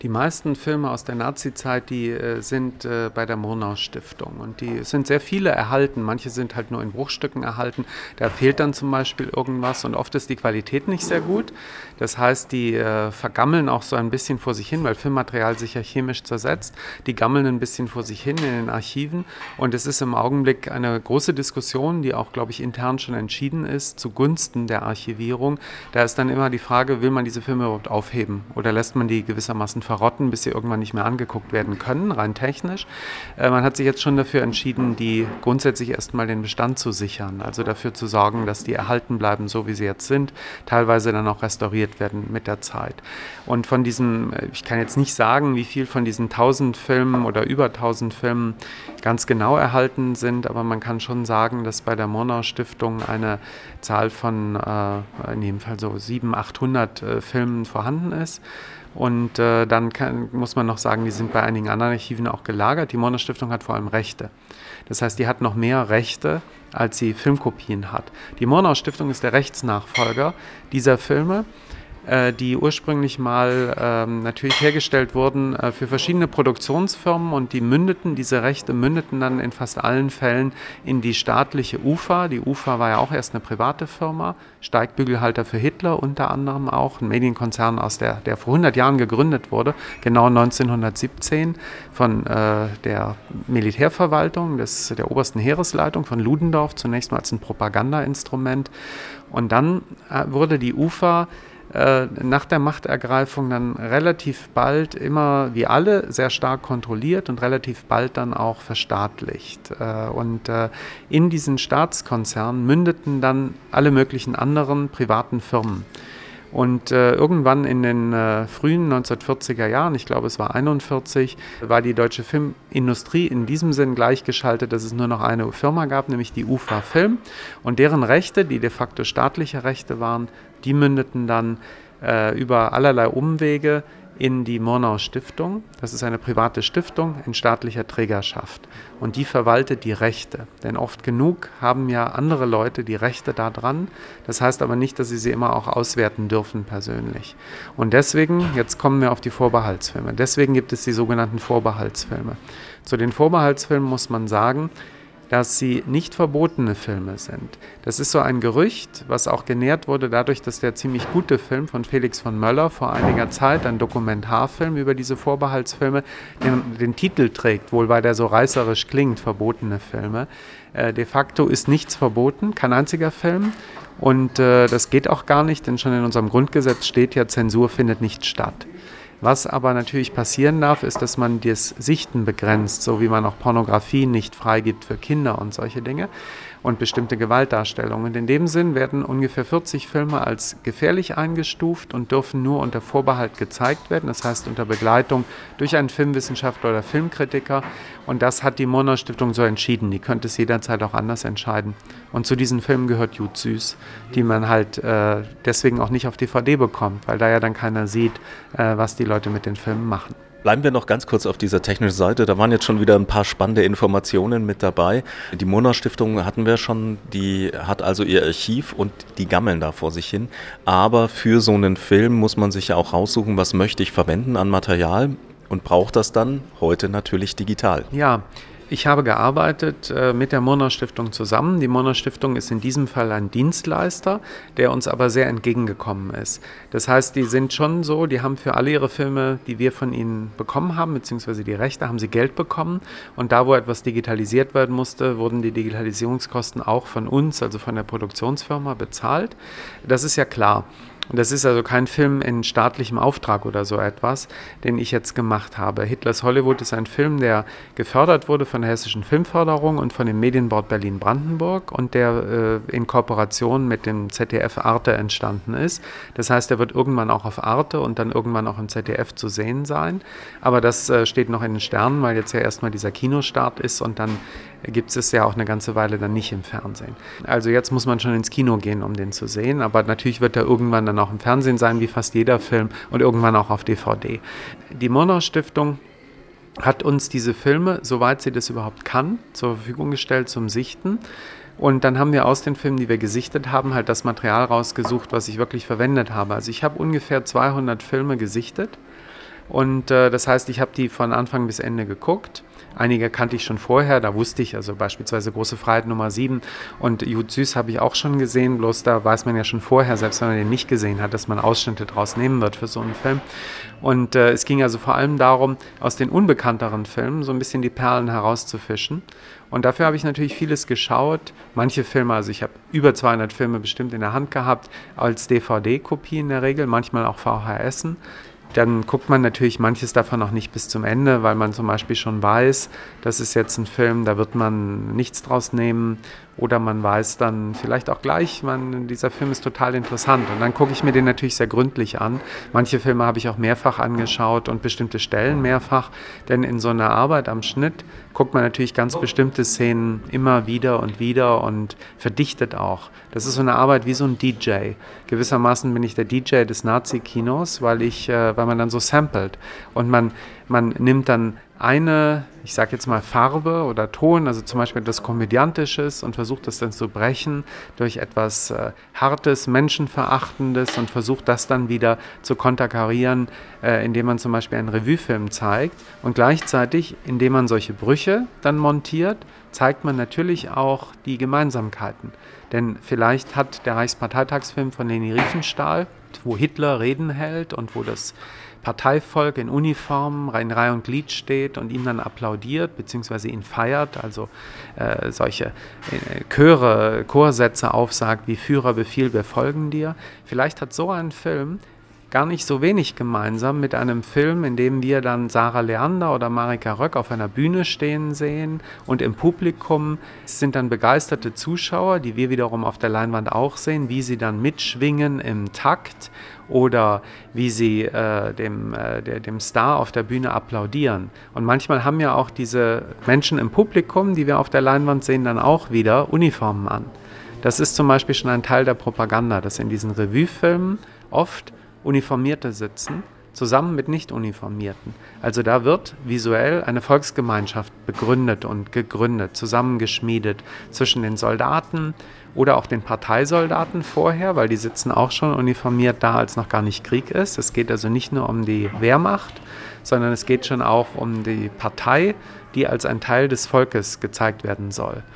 Die meisten Filme aus der Nazizeit, die sind bei der Murnau-Stiftung und die sind sehr viele erhalten. Manche sind halt nur in Bruchstücken erhalten. Da fehlt dann zum Beispiel irgendwas und oft ist die Qualität nicht sehr gut. Das heißt, die vergammeln auch so ein bisschen vor sich hin, weil Filmmaterial sich ja chemisch zersetzt. Die gammeln ein bisschen vor sich hin in den Archiven und es ist im Augenblick eine große Diskussion, die auch, glaube ich, intern schon entschieden ist, zugunsten der Archivierung. Da ist dann immer die Frage, will man diese Filme überhaupt aufheben oder lässt man die gewissermaßen verrotten, bis sie irgendwann nicht mehr angeguckt werden können, rein technisch. Man hat sich jetzt schon dafür entschieden, die grundsätzlich erstmal den Bestand zu sichern, also dafür zu sorgen, dass die erhalten bleiben, so wie sie jetzt sind, teilweise dann auch restauriert werden mit der Zeit. Und von diesen, ich kann jetzt nicht sagen, wie viel von diesen 1000 Filmen oder über 1000 Filmen ganz genau erhalten sind, aber man kann schon sagen, dass bei der Murnau-Stiftung eine Zahl von in jedem Fall so 700, 800 Filmen vorhanden ist. Und dann muss man noch sagen, die sind bei einigen anderen Archiven auch gelagert. Die Murnau-Stiftung hat vor allem Rechte. Das heißt, die hat noch mehr Rechte, als sie Filmkopien hat. Die Murnau-Stiftung ist der Rechtsnachfolger dieser Filme, die ursprünglich mal natürlich hergestellt wurden für verschiedene Produktionsfirmen und diese Rechte mündeten dann in fast allen Fällen in die staatliche UFA. Die UFA war ja auch erst eine private Firma, Steigbügelhalter für Hitler unter anderem auch, ein Medienkonzern der vor 100 Jahren gegründet wurde, genau 1917 von der Militärverwaltung, der obersten Heeresleitung von Ludendorff, zunächst mal als ein Propagandainstrument. Und dann wurde die UFA nach der Machtergreifung dann relativ bald immer, wie alle, sehr stark kontrolliert und relativ bald dann auch verstaatlicht. Und in diesen Staatskonzernen mündeten dann alle möglichen anderen privaten Firmen. Und irgendwann in den frühen 1940er Jahren, ich glaube es war 1941, war die deutsche Filmindustrie in diesem Sinn gleichgeschaltet, dass es nur noch eine Firma gab, nämlich die UFA Film. Und deren Rechte, die de facto staatliche Rechte waren, die mündeten dann über allerlei Umwege in die Murnau-Stiftung. Das ist eine private Stiftung in staatlicher Trägerschaft. Und die verwaltet die Rechte. Denn oft genug haben ja andere Leute die Rechte daran. Das heißt aber nicht, dass sie immer auch auswerten dürfen persönlich. Und deswegen, jetzt kommen wir auf die Vorbehaltsfilme. Deswegen gibt es die sogenannten Vorbehaltsfilme. Zu den Vorbehaltsfilmen muss man sagen, dass sie nicht verbotene Filme sind. Das ist so ein Gerücht, was auch genährt wurde dadurch, dass der ziemlich gute Film von Felix von Möller vor einiger Zeit, ein Dokumentarfilm über diese Vorbehaltsfilme, den Titel trägt, wohl weil der so reißerisch klingt, verbotene Filme. De facto ist nichts verboten, kein einziger Film. Und das geht auch gar nicht, denn schon in unserem Grundgesetz steht ja, Zensur findet nicht statt. Was aber natürlich passieren darf, ist, dass man das Sichten begrenzt, so wie man auch Pornografie nicht freigibt für Kinder und solche Dinge und bestimmte Gewaltdarstellungen. In dem Sinn werden ungefähr 40 Filme als gefährlich eingestuft und dürfen nur unter Vorbehalt gezeigt werden, das heißt unter Begleitung durch einen Filmwissenschaftler oder Filmkritiker. Und das hat die Murnau-Stiftung so entschieden. Die könnte es jederzeit auch anders entscheiden. Und zu diesen Filmen gehört Jud Süß, die man halt deswegen auch nicht auf DVD bekommt, weil da ja dann keiner sieht, was die Leute mit den Filmen machen. Bleiben wir noch ganz kurz auf dieser technischen Seite. Da waren jetzt schon wieder ein paar spannende Informationen mit dabei. Die Murnau-Stiftung hatten wir schon, die hat also ihr Archiv und die gammeln da vor sich hin. Aber für so einen Film muss man sich ja auch raussuchen, was möchte ich verwenden an Material und braucht das dann heute natürlich digital. Ja. Ich habe gearbeitet mit der Murnau-Stiftung zusammen. Die Murnau-Stiftung ist in diesem Fall ein Dienstleister, der uns aber sehr entgegengekommen ist. Das heißt, die sind schon so, die haben für alle ihre Filme, die wir von ihnen bekommen haben, beziehungsweise die Rechte, haben sie Geld bekommen. Und da, wo etwas digitalisiert werden musste, wurden die Digitalisierungskosten auch von uns, also von der Produktionsfirma, bezahlt. Das ist ja klar. Das ist also kein Film in staatlichem Auftrag oder so etwas, den ich jetzt gemacht habe. Hitlers Hollywood ist ein Film, der gefördert wurde von der Hessischen Filmförderung und von dem Medienboard Berlin-Brandenburg und der in Kooperation mit dem ZDF Arte entstanden ist. Das heißt, er wird irgendwann auch auf Arte und dann irgendwann auch im ZDF zu sehen sein. Aber das steht noch in den Sternen, weil jetzt ja erstmal dieser Kinostart ist und dann gibt es ja auch eine ganze Weile dann nicht im Fernsehen. Also jetzt muss man schon ins Kino gehen, um den zu sehen, aber natürlich wird er irgendwann dann auch im Fernsehen sein, wie fast jeder Film, und irgendwann auch auf DVD. Die Murnau-Stiftung hat uns diese Filme, soweit sie das überhaupt kann, zur Verfügung gestellt zum Sichten. Und dann haben wir aus den Filmen, die wir gesichtet haben, halt das Material rausgesucht, was ich wirklich verwendet habe. Also ich habe ungefähr 200 Filme gesichtet Und das heißt, ich habe die von Anfang bis Ende geguckt. Einige kannte ich schon vorher, da wusste ich, also beispielsweise Große Freiheit Nummer 7 und Jud Süß habe ich auch schon gesehen, bloß da weiß man ja schon vorher, selbst wenn man den nicht gesehen hat, dass man Ausschnitte draus nehmen wird für so einen Film. Und es ging also vor allem darum, aus den unbekannteren Filmen so ein bisschen die Perlen herauszufischen. Und dafür habe ich natürlich vieles geschaut. Manche Filme, also ich habe über 200 Filme bestimmt in der Hand gehabt, als DVD-Kopie in der Regel, manchmal auch VHSen. Dann guckt man natürlich manches davon noch nicht bis zum Ende, weil man zum Beispiel schon weiß, das ist jetzt ein Film, da wird man nichts draus nehmen. Oder man weiß dann vielleicht auch gleich, dieser Film ist total interessant. Und dann gucke ich mir den natürlich sehr gründlich an. Manche Filme habe ich auch mehrfach angeschaut und bestimmte Stellen mehrfach. Denn in so einer Arbeit am Schnitt guckt man natürlich ganz bestimmte Szenen immer wieder und verdichtet auch. Das ist so eine Arbeit wie so ein DJ. Gewissermaßen bin ich der DJ des Nazi-Kinos, weil man dann so samplet. Und man nimmt dann eine, ich sage jetzt mal Farbe oder Ton, also zum Beispiel etwas Komödiantisches und versucht das dann zu brechen durch etwas Hartes, Menschenverachtendes und versucht das dann wieder zu konterkarieren, indem man zum Beispiel einen Revuefilm zeigt und gleichzeitig, indem man solche Brüche dann montiert, zeigt man natürlich auch die Gemeinsamkeiten. Denn vielleicht hat der Reichsparteitagsfilm von Leni Riefenstahl, wo Hitler Reden hält und wo das Parteivolk in Uniform in Reihe und Glied steht und ihm dann applaudiert bzw. ihn feiert, also solche Chorsätze aufsagt wie Führer, Befehl, wir folgen dir. Vielleicht hat so ein Film gar nicht so wenig gemeinsam mit einem Film, in dem wir dann Sarah Leander oder Marika Röck auf einer Bühne stehen sehen und im Publikum sind dann begeisterte Zuschauer, die wir wiederum auf der Leinwand auch sehen, wie sie dann mitschwingen im Takt oder wie sie dem Star auf der Bühne applaudieren. Und manchmal haben ja auch diese Menschen im Publikum, die wir auf der Leinwand sehen, dann auch wieder Uniformen an. Das ist zum Beispiel schon ein Teil der Propaganda, dass in diesen Revuefilmen oft Uniformierte sitzen, zusammen mit Nicht-Uniformierten. Also da wird visuell eine Volksgemeinschaft begründet und gegründet, zusammengeschmiedet zwischen den Soldaten oder auch den Parteisoldaten vorher, weil die sitzen auch schon uniformiert da, als noch gar nicht Krieg ist. Es geht also nicht nur um die Wehrmacht, sondern es geht schon auch um die Partei, die als ein Teil des Volkes gezeigt werden soll.